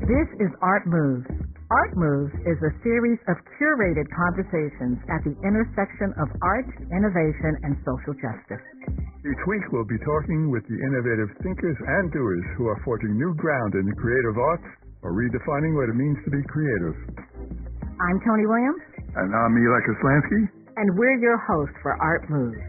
This is Art Moves. Art Moves is a series of curated conversations at the intersection of art, innovation, and social justice. Each week we'll be talking with the innovative thinkers and doers who are forging new ground in the creative arts or redefining what it means to be creative. I'm Tony Williams. And I'm Eli Koslansky. And we're your hosts for Art Moves.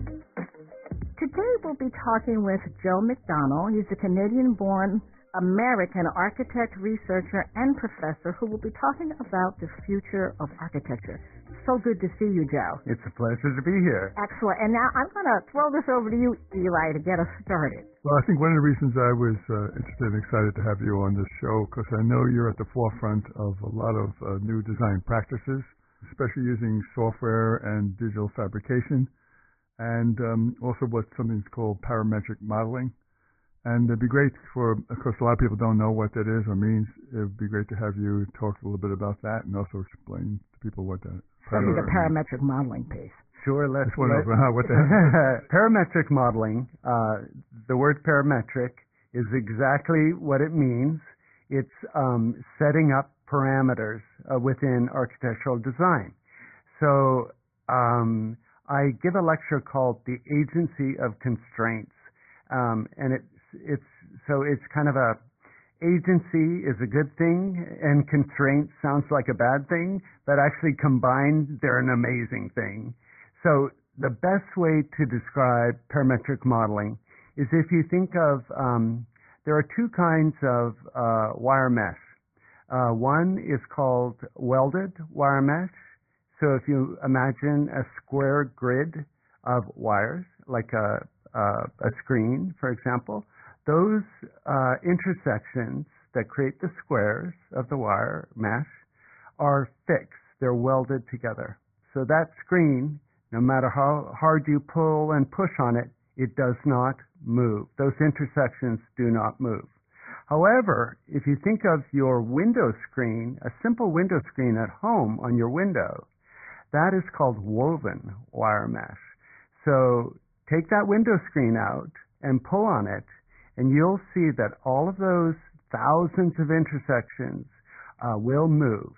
Today we'll be talking with Joe McDonnell. He's a Canadian-born American architect, researcher, and professor who will be talking about the future of architecture. So good to see you, Joe. It's a pleasure to be here. Excellent. And now I'm going to throw this over to you, Eli, to get us started. Well, I think one of the reasons I was interested and excited to have you on this show, because I know you're at the forefront of a lot of new design practices, especially using software and digital fabrication, and also what something's called parametric modeling. And it'd be great of course, a lot of people don't know what that is or means. It'd be great to have you talk a little bit about that and also explain to people what that is. The parametric modeling piece. Sure, let's what the heck? Parametric modeling, the word parametric is exactly what it means. It's setting up parameters within architectural design. So I give a lecture called The Agency of Constraints. And it's kind of a agency is a good thing and constraint sounds like a bad thing, but actually combined they're an amazing thing. So the best way to describe parametric modeling is if you think of there are two kinds of wire mesh. One is called welded wire mesh. So if you imagine a square grid of wires, like a screen, for example, those intersections that create the squares of the wire mesh are fixed. They're welded together. So that screen, no matter how hard you pull and push on it, it does not move. Those intersections do not move. However, if you think of your window screen, a simple window screen at home on your window, that is called woven wire mesh. So take that window screen out and pull on it, and you'll see that all of those thousands of intersections will move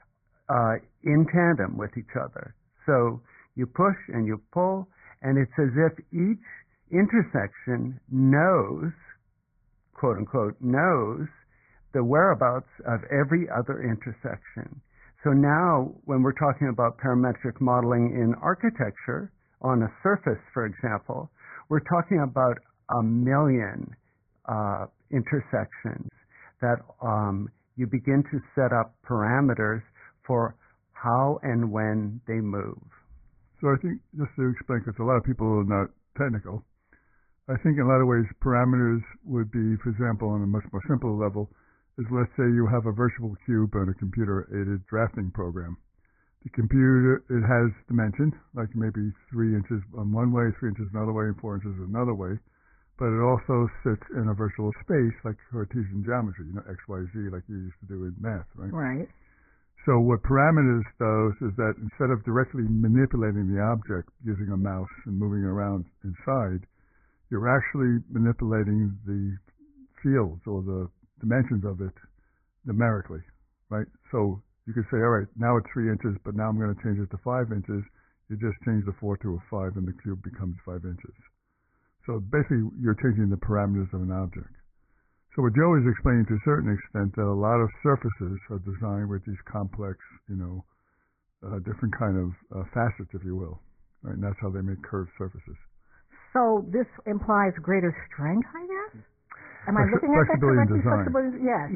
in tandem with each other. So you push and you pull, and it's as if each intersection knows, quote unquote, knows the whereabouts of every other intersection. So now when we're talking about parametric modeling in architecture, on a surface, for example, we're talking about 1 million intersections that you begin to set up parameters for how and when they move. So I think, just to explain, because a lot of people are not technical, I think in a lot of ways parameters would be, for example, on a much more simple level, is let's say you have a virtual cube on a computer-aided drafting program. The computer, it has dimensions, like maybe 3 inches on one way, 3 inches another way, and 4 inches another way. But it also sits in a virtual space, like Cartesian geometry, X, Y, Z, like you used to do in math, right? Right. So what parameters does is that instead of directly manipulating the object using a mouse and moving around inside, you're actually manipulating the fields or the dimensions of it numerically, right? So you could say, all right, now it's 3 inches, but now I'm going to change it to 5 inches. You just change the 4 to a 5, and the cube becomes 5 inches. So basically, you're changing the parameters of an object. So what Joe is explaining to a certain extent that a lot of surfaces are designed with these complex, different kind of facets, if you will, right? And that's how they make curved surfaces. So this implies greater strength, I guess? Am I looking at that correctly? Flexibility in design.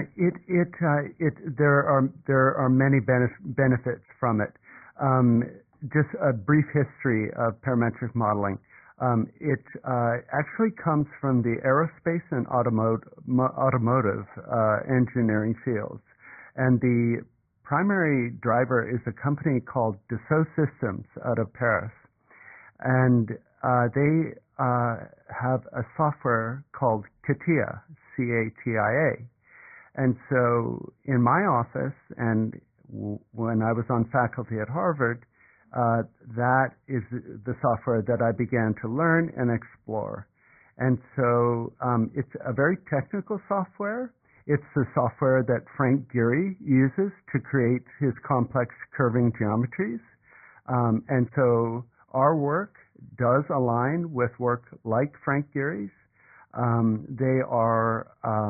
Yes. There are many benefits from it. Just a brief history of parametric modeling. It actually comes from the aerospace and automotive engineering fields, and the primary driver is a company called Dassault Systems out of Paris, and they have a software called CATIA, C-A-T-I-A. And so in my office, and when I was on faculty at Harvard, that is the software that I began to learn and explore. And so it's a very technical software. It's the software that Frank Gehry uses to create his complex curving geometries. And so our work does align with work like Frank Gehry's. They are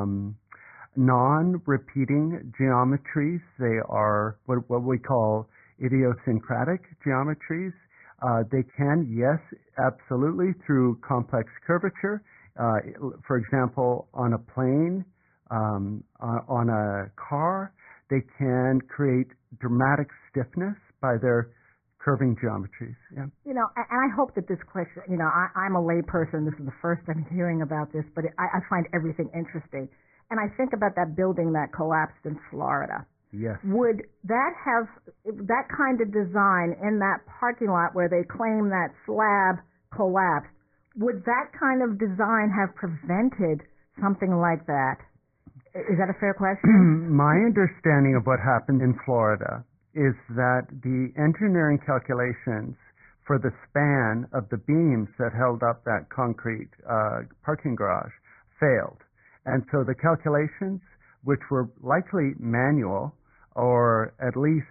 non-repeating geometries. They are what we call idiosyncratic geometries. They can, yes, absolutely, through complex curvature. For example, on a plane, on a car, they can create dramatic stiffness by their curving geometries. Yeah. You know, and I hope that this question, you know, I'm a layperson. This is the first I'm hearing about this, but I find everything interesting. And I think about that building that collapsed in Florida. Yes. Would that have that kind of design in that parking lot where they claim that slab collapsed? Would that kind of design have prevented something like that? Is that a fair question? My understanding of what happened in Florida is that the engineering calculations for the span of the beams that held up that concrete parking garage failed. And so the calculations, which were likely manual or at least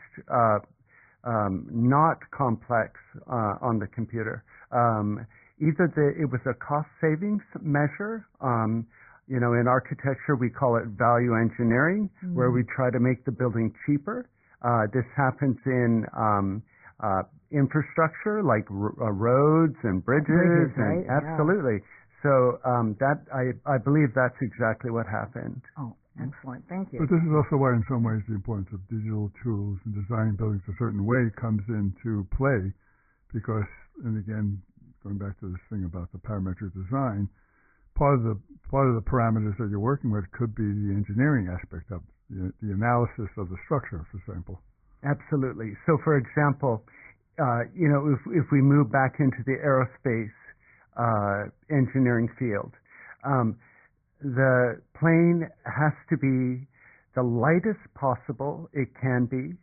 not complex on the computer, either it was a cost savings measure. You know, in architecture we call it value engineering, where we try to make the building cheaper. This happens in infrastructure like roads and bridges and right? absolutely. Yeah. So that I believe that's exactly what happened. Oh, excellent. Thank you. But this is also why, in some ways, the importance of digital tools and designing buildings a certain way comes into play, because, and again, going back to this thing about the parametric design, part of the parameters that you're working with could be the engineering aspect of the analysis of the structure, for example. Absolutely. So, for example, you know, if we move back into the aerospace engineering field, the plane has to be the lightest possible it can be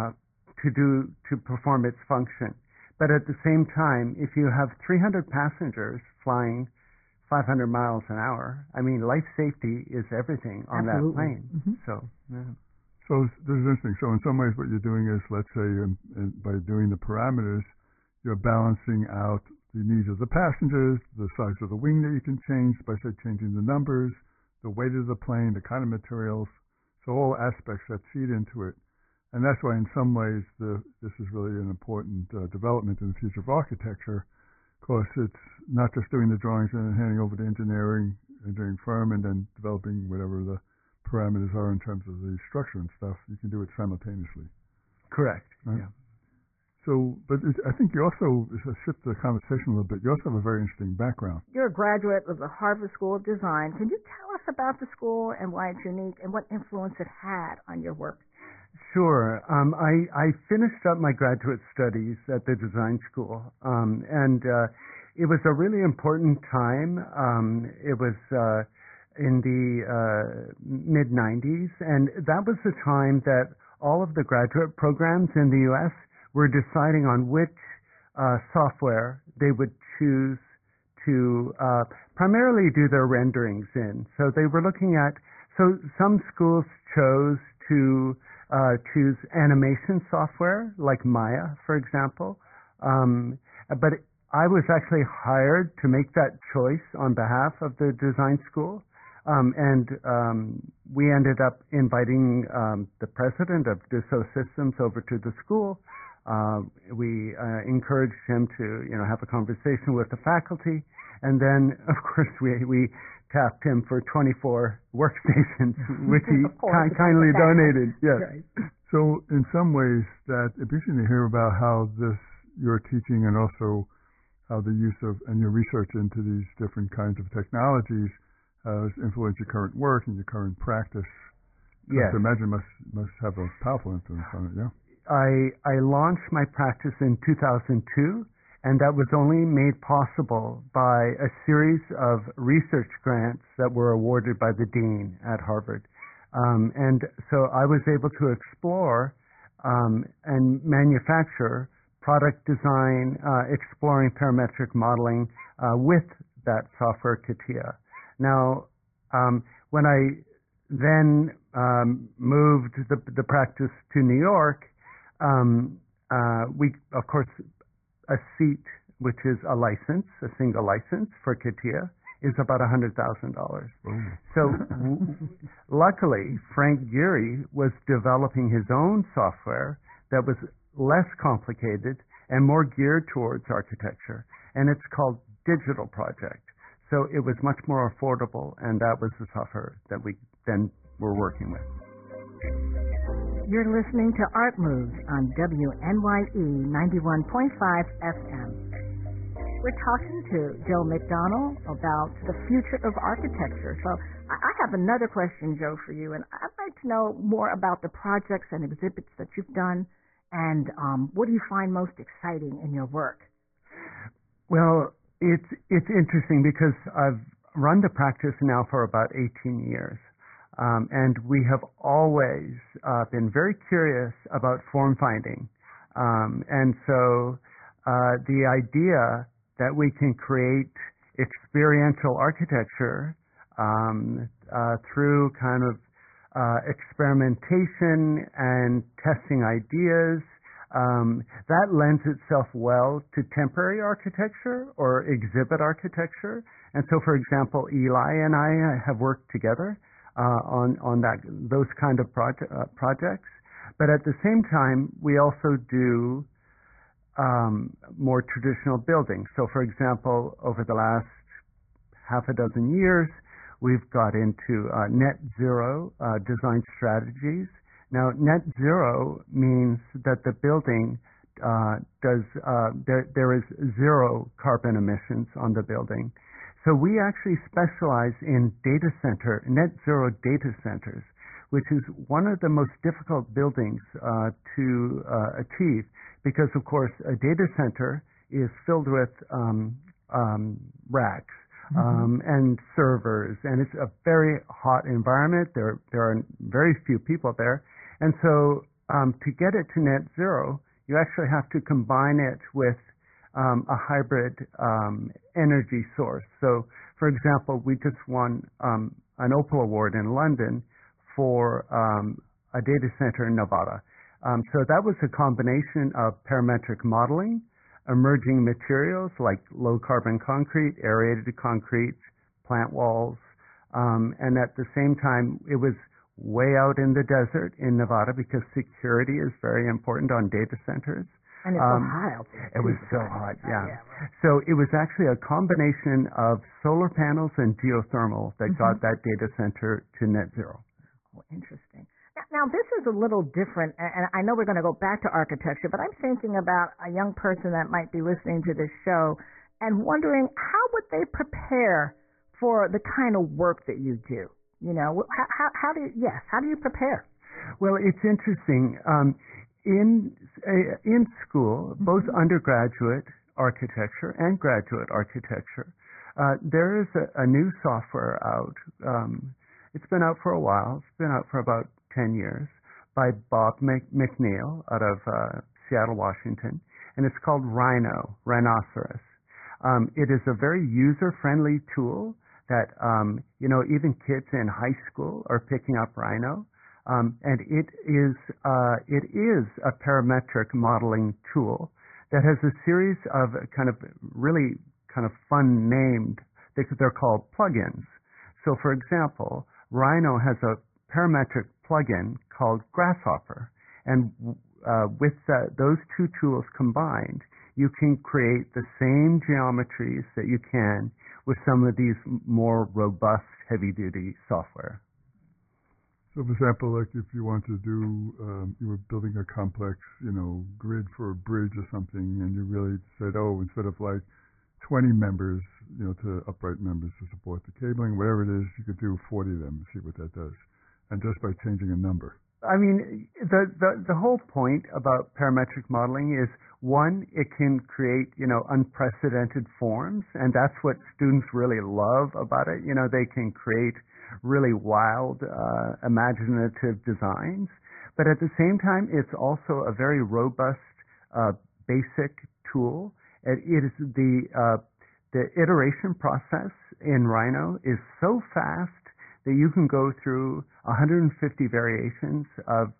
to perform its function. But at the same time, if you have 300 passengers flying 500 miles an hour, I mean, life safety is everything on Absolutely. that plane. Mm-hmm. So, yeah. So this is interesting. So in some ways, what you're doing is, let's say, by doing the parameters, you're balancing out the needs of the passengers, the size of the wing that you can change by, say, changing the numbers, the weight of the plane, the kind of materials, so all aspects that feed into it. And that's why, in some ways, this is really an important development in the future of architecture, because it's not just doing the drawings and handing over to engineering firm and then developing whatever the parameters are in terms of the structure and stuff. You can do it simultaneously. Correct. Right? Yeah. So, but I think you also, to shift the conversation a little bit, you also have a very interesting background. You're a graduate of the Harvard School of Design. Can you tell us about the school and why it's unique and what influence it had on your work? Sure. I finished up my graduate studies at the design school, and it was a really important time. It was in the mid-'90s, and that was the time that all of the graduate programs in the U.S. were deciding on which software they would choose to primarily do their renderings in. So they were looking at, so some schools chose to choose animation software like Maya, for example. But I was actually hired to make that choice on behalf of the design school. And we ended up inviting the president of Dassault Systems over to the school. We encouraged him to, have a conversation with the faculty, and then, of course, we tapped him for 24 workstations, which he kindly donated. Yes. Right. So, in some ways, that it'd be interesting to hear about how your teaching and also how the use of and your research into these different kinds of technologies has influenced your current work and your current practice. Yes. I imagine must have a powerful influence on it. Yeah. I launched my practice in 2002, and that was only made possible by a series of research grants that were awarded by the dean at Harvard. And so I was able to explore and manufacture product design, exploring parametric modeling with that software, CATIA. Now, when I then moved the practice to New York, we, of course, a seat, which is a license, a single license for CATIA, is about $100,000. So luckily, Frank Gehry was developing his own software that was less complicated and more geared towards architecture, and it's called Digital Project. So it was much more affordable, and that was the software that we then were working with. You're listening to Art Moves on WNYE 91.5 FM. We're talking to Joe McDonnell about the future of architecture. So I have another question, Joe, for you, and I'd like to know more about the projects and exhibits that you've done, and what do you find most exciting in your work? Well, it's interesting because I've run the practice now for about 18 years, and we have always been very curious about form finding, and so the idea that we can create experiential architecture through kind of experimentation and testing ideas. That lends itself well to temporary architecture or exhibit architecture. And so, for example, Eli and I have worked together on those kind of projects. But at the same time, we also do more traditional buildings. So, for example, over the last half a dozen years, we've got into net zero design strategies. Now, net zero means that the building there is zero carbon emissions on the building. So we actually specialize in net zero data centers, which is one of the most difficult buildings to achieve. Because, of course, a data center is filled with racks and servers, and it's a very hot environment. There are very few people there. And so to get it to net zero, you actually have to combine it with a hybrid energy source. So, for example, we just won an Opal Award in London for a data center in Nevada. So that was a combination of parametric modeling, emerging materials like low-carbon concrete, aerated concrete, plant walls, and at the same time, it was way out in the desert in Nevada because security is very important on data centers. And it's so hot out there. It was so hot, yeah. So it was actually a combination of solar panels and geothermal that got that data center to net zero. Oh, interesting. Now, this is a little different, and I know we're going to go back to architecture, but I'm thinking about a young person that might be listening to this show and wondering how would they prepare for the kind of work that you do? You know, how do you prepare? Well, it's interesting. In school, both undergraduate architecture and graduate architecture, there is a new software out. It's been out for a while. It's been out for about 10 years by Bob McNeil out of Seattle, Washington, and it's called Rhinoceros. It is a very user-friendly tool that, even kids in high school are picking up Rhino, and it is a parametric modeling tool that has a series of really fun named, they're called plugins. So, for example, Rhino has a parametric plugin called Grasshopper, and with those two tools combined, you can create the same geometries that you can with some of these more robust, heavy-duty software. So, for example, like if you want to do, you were building a complex, grid for a bridge or something, and you really said, instead of like 20 members, to upright members to support the cabling, whatever it is, you could do 40 of them and see what that does. And just by changing a number. I mean, the whole point about parametric modeling is, one, it can create, unprecedented forms, and that's what students really love about it. They can create really wild, imaginative designs. But at the same time, it's also a very robust, basic tool. It is the iteration process in Rhino is so fast that you can go through 150 variations of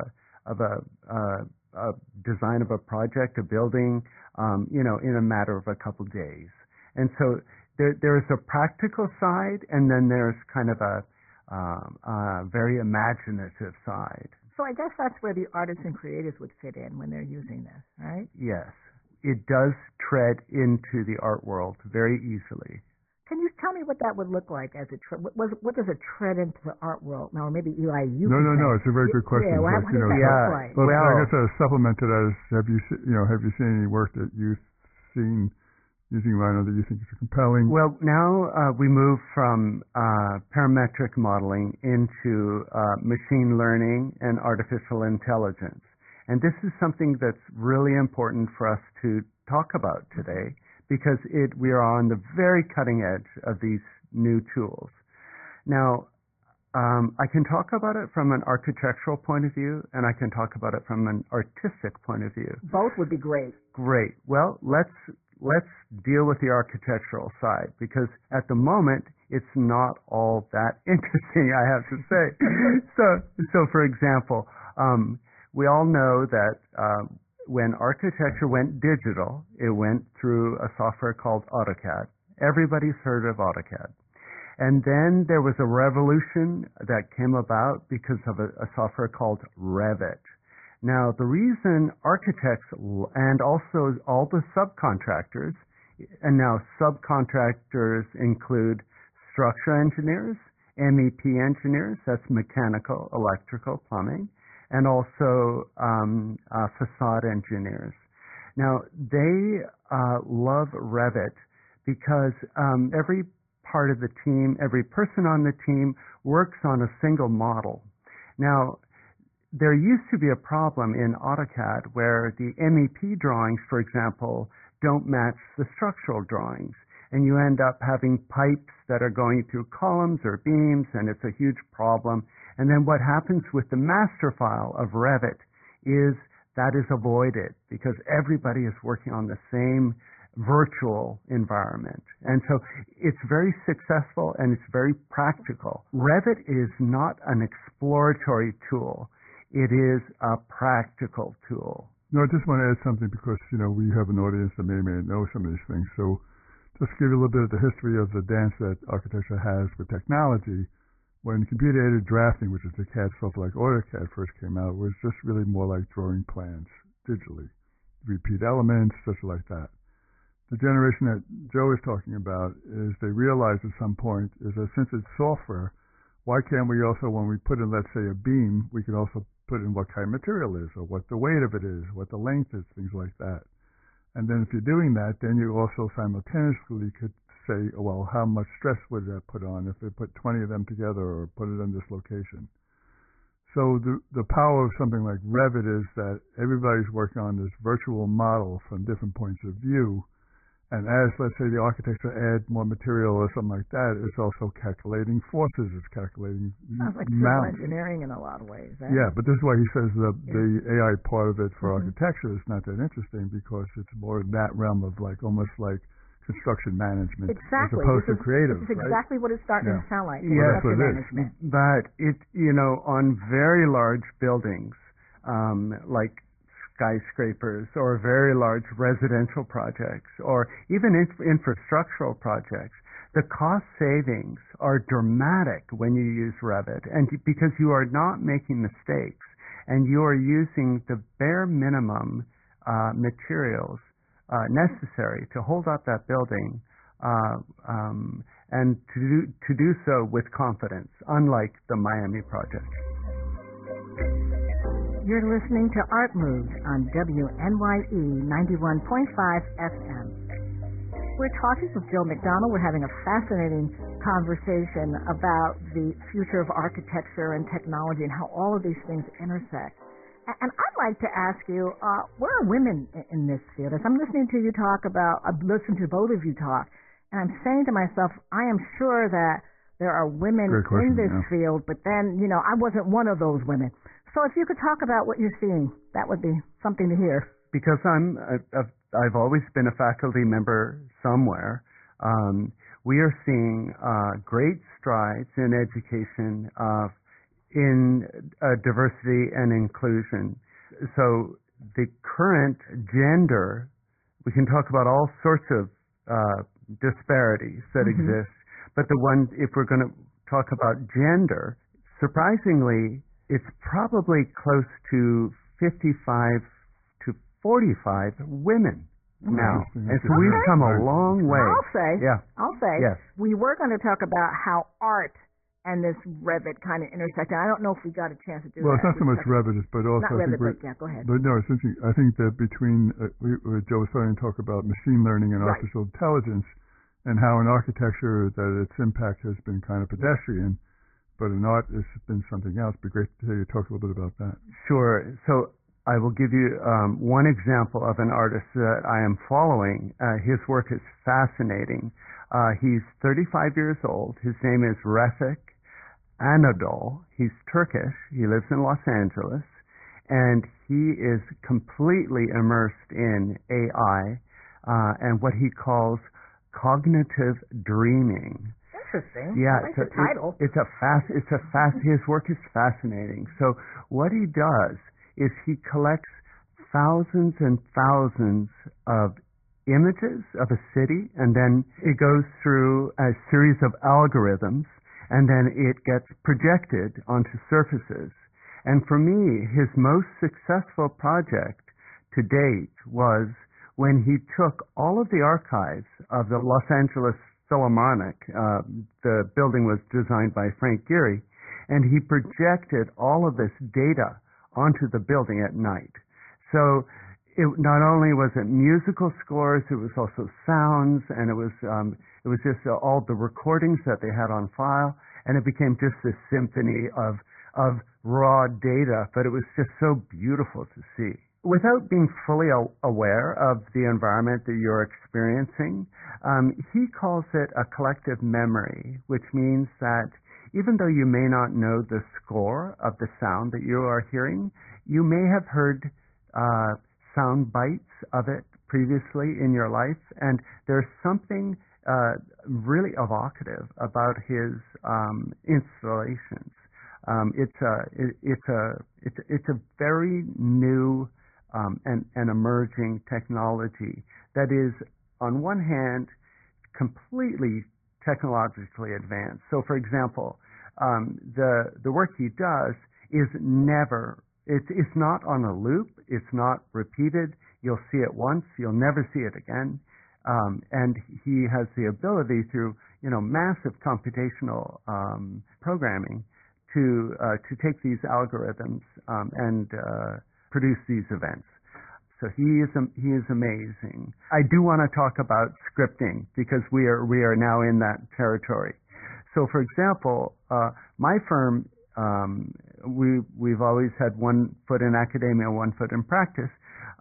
a design of a project, a building, in a matter of a couple days. And so there is a practical side, and then there's kind of a very imaginative side. So I guess that's where the artists and creatives would fit in when they're using this, right? Yes. It does tread into the art world very easily. Can you tell me what that would look like as what does a tread into the art world? Now, maybe Eli, you No, can it's a very good question. Yeah, what does that look like? Well, I guess a supplement to that is, have you seen any work that you've seen using Rhino that you think is compelling? Well, now we move from parametric modeling into machine learning and artificial intelligence. And this is something that's really important for us to talk about today, because we are on the very cutting edge of these new tools. Now, I can talk about it from an architectural point of view, and I can talk about it from an artistic point of view. Both would be great. Great. Well, let's deal with the architectural side, because at the moment it's not all that interesting, I have to say. So for example, we all know that when architecture went digital, it went through a software called AutoCAD. Everybody's heard of AutoCAD. And then there was a revolution that came about because of a software called Revit. Now, the reason architects and also all the subcontractors, and now subcontractors include structural engineers, MEP engineers, that's mechanical, electrical, plumbing, and also facade engineers. Now, they love Revit because every part of the team, every person on the team works on a single model. Now, there used to be a problem in AutoCAD where the MEP drawings, for example, don't match the structural drawings, and you end up having pipes that are going through columns or beams, and it's a huge problem. And then what happens with the master file of Revit is that is avoided because everybody is working on the same virtual environment. And so it's very successful and it's very practical. Revit is not an exploratory tool. It is a practical tool. No, I just want to add something because, we have an audience that may know some of these things. So just give you a little bit of the history of the dance that architecture has with technology. When computer-aided drafting, which is the CAD software like AutoCAD first came out, was just really more like drawing plans digitally, repeat elements, such like that. The generation that Joe is talking about is they realized at some point is that since it's software, why can't we also, when we put in, let's say, a beam, we can also put in what kind of material is, or what the weight of it is, what the length is, things like that. And then if you're doing that, then you also simultaneously could say, well, how much stress would that put on if they put 20 of them together or put it in this location? So the power of something like Revit is that everybody's working on this virtual model from different points of view. And as, let's say, the architects add more material or something like that, it's also calculating forces. It's calculating sounds like civil engineering in a lot of ways. Eh? Yeah, but this is why he says the AI part of it for architecture is not that interesting because it's more in that realm of almost like construction management as opposed to creative. This is exactly what it's starting to sound like. Yeah, that's what it is. But on very large buildings, like skyscrapers or very large residential projects or even infrastructural projects, the cost savings are dramatic when you use Revit, and because you are not making mistakes and you are using the bare minimum materials necessary to hold up that building and to do so with confidence, unlike the Miami project. You're listening to Art Moves on WNYE 91.5 FM. We're talking with Joe McDonald. We're having a fascinating conversation about the future of architecture and technology and how all of these things intersect. And I'd like to ask you, where are women in this field? As I'm listening to you talk about, I've listened to both of you talk, and I'm saying to myself, I am sure that there are women in this field, but then, I wasn't one of those women. So if you could talk about what you're seeing, that would be something to hear. Because I've always been a faculty member somewhere. we are seeing great strides in education, in diversity and inclusion. So the current gender, we can talk about all sorts of disparities that exist, but if we're going to talk about gender, surprisingly, it's probably close to 55 to 45 women now. And so we've come a long way. I'll say, yes. We were going to talk about how art and this Revit kind of intersect. I don't know if we got a chance to do that. Well, it's not so much Revit, but also not Revit, but yeah, go ahead. But no, it's interesting. I think that between Joe was starting to talk about machine learning and artificial intelligence, and how in architecture that its impact has been kind of pedestrian, but in art it's been something else. It'd be great to hear you talk a little bit about that. Sure. So I will give you one example of an artist that I am following. His work is fascinating. He's 35 years old. His name is Refik Anadol. He's Turkish. He lives in Los Angeles, and he is completely immersed in AI and what he calls cognitive dreaming. Interesting. Yeah, I like the title. His work is fascinating. So what he does is he collects thousands and thousands of images of a city, and then it goes through a series of algorithms, and then it gets projected onto surfaces. And for me, his most successful project to date was when he took all of the archives of the Los Angeles Philharmonic. The building was designed by Frank Gehry, and he projected all of this data onto the building at night. So it not only was it musical scores, it was also sounds, and it was just all the recordings that they had on file, and it became just this symphony of raw data, but it was just so beautiful to see. Without being fully aware of the environment that you're experiencing, he calls it a collective memory, which means that even though you may not know the score of the sound that you are hearing, you may have heard sound bites of it previously in your life, and there's something really evocative about his installations. It's a very new and emerging technology that is, on one hand, completely technologically advanced. So, for example, the work he does is never. It's not on a loop. It's not repeated. You'll see it once. You'll never see it again. And he has the ability through massive computational programming to take these algorithms and produce these events. So he is amazing. I do want to talk about scripting because we are now in that territory. So, for example, my firm, we've always had one foot in academia, one foot in practice.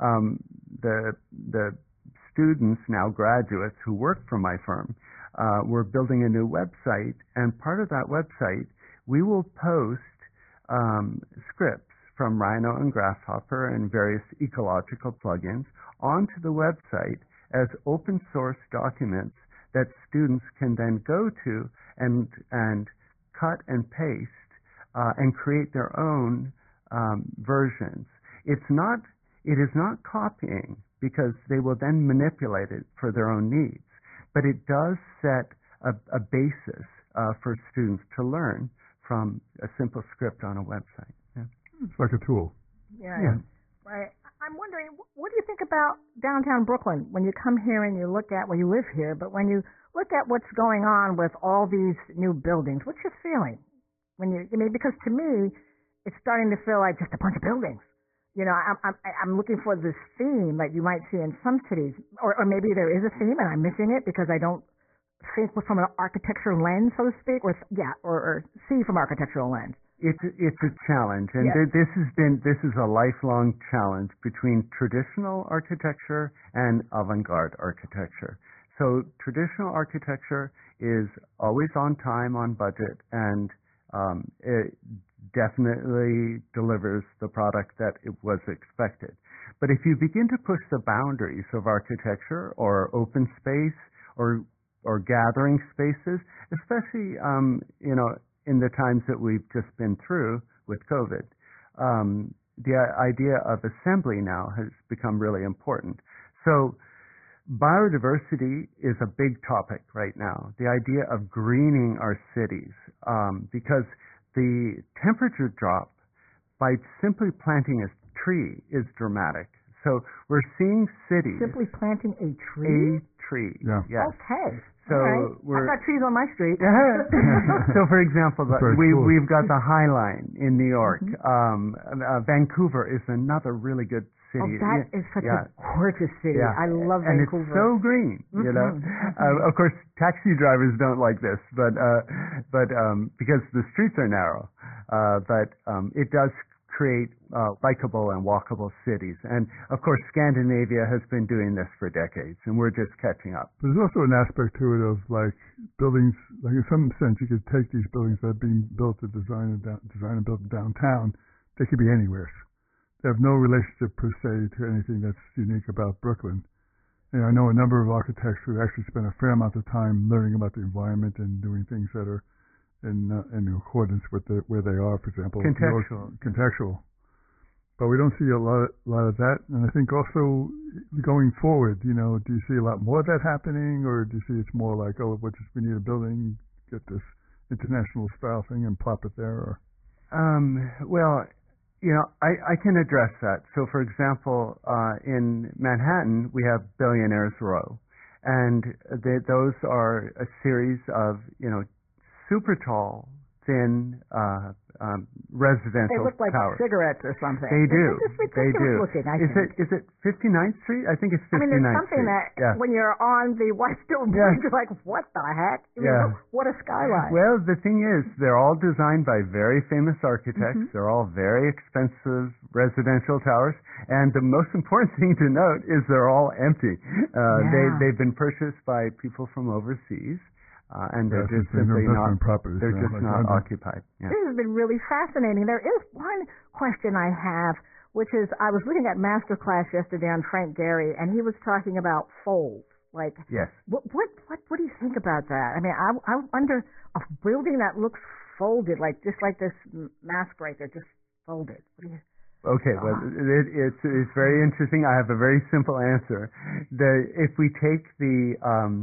The students, now graduates, who work for my firm, we're building a new website, and part of that website, we will post scripts from Rhino and Grasshopper and various ecological plugins onto the website as open source documents that students can then go to and cut and paste and create their own versions. It is not copying, because they will then manipulate it for their own needs, but it does set a basis for students to learn from a simple script on a website. Yeah. It's like a tool. Yeah. Right. I'm wondering, what do you think about downtown Brooklyn when you come here and you look at, well, you live here, but when you look at what's going on with all these new buildings, what's your feeling? Because to me, it's starting to feel like just a bunch of buildings. I'm looking for this theme that you might see in some cities, or maybe there is a theme and I'm missing it because I don't think from an architectural lens, so to speak, or see from architectural lens. It's a challenge, and this is a lifelong challenge between traditional architecture and avant-garde architecture. So traditional architecture is always on time, on budget, and it definitely delivers the product that it was expected. But if you begin to push the boundaries of architecture or open space or or gathering spaces, especially in the times that we've just been through with COVID. The idea of assembly now has become really important. So biodiversity is a big topic right now. The idea of greening our cities, because the temperature drop by simply planting a tree is dramatic. So we're seeing cities simply planting a tree. Yeah. Yes. Okay. So I've got trees on my street. So, for example, cool. we've got the High Line in New York. Mm-hmm. Vancouver is another really good city. Oh, that is such a gorgeous city. Yeah. I love and Vancouver. It's so green, you know. Of course, taxi drivers don't like this, but because the streets are narrow, but it does create likable and walkable cities. And of course, Scandinavia has been doing this for decades, and we're just catching up. There's also an aspect to it of like buildings, like in some sense, you could take these buildings that are being built to design and built downtown. They could be anywhere. They have no relationship per se to anything that's unique about Brooklyn. And I know a number of architects who actually spend a fair amount of time learning about the environment and doing things that are in accordance with where they are, for example. Contextual. But we don't see a lot of that. And I think also going forward, do you see a lot more of that happening, or do you see it's more like, we need a building, get this international style thing and plop it there? Or? Well, I can address that. So, for example, in Manhattan, we have Billionaires Row, and those are a series of, super tall, thin residential They look like towers. cigarettes or something. They do. It's just They ridiculous do. looking, I think. Is it 59th Street? I think it's 59th Street. there's something that when you're on the Whitestone Bridge, you're like, what the heck? What a skyline. Well, the thing is, they're all designed by very famous architects. They're all very expensive residential towers. And the most important thing to note is they're all empty. They've been purchased by people from overseas. And they're just simply not occupied. Yeah. This has been really fascinating. There is one question I have, which is I was looking at Masterclass yesterday on Frank Gehry, and he was talking about folds. Like, yes. What do you think about that? I mean, I wonder a building that looks folded, like just like this mask right there, just folded. What do you? Okay, well, it's very interesting. I have a very simple answer. If we take the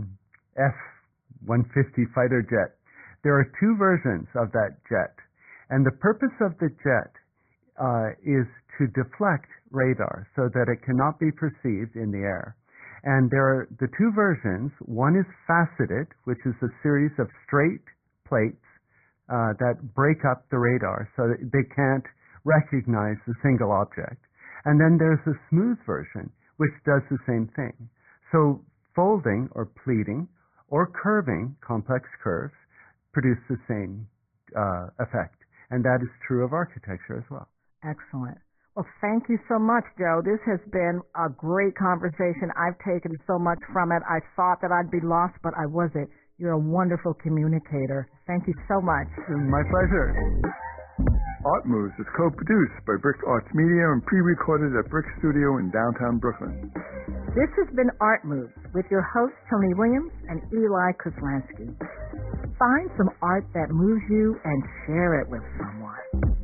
F-150 fighter jet, there are two versions of that jet, and the purpose of the jet is to deflect radar so that it cannot be perceived in the air. And there are the two versions. One is faceted, which is a series of straight plates that break up the radar so that they can't recognize the single object. And then there's a smooth version, which does the same thing. So folding or pleating or curving, complex curves, produce the same effect. And that is true of architecture as well. Excellent. Well, thank you so much, Joe. This has been a great conversation. I've taken so much from it. I thought that I'd be lost, but I wasn't. You're a wonderful communicator. Thank you so much. My pleasure. Art Moves is co-produced by Brick Arts Media and pre-recorded at Brick Studio in downtown Brooklyn. This has been Art Moves with your hosts Tony Williams and Eli Kuslansky. Find some art that moves you and share it with someone.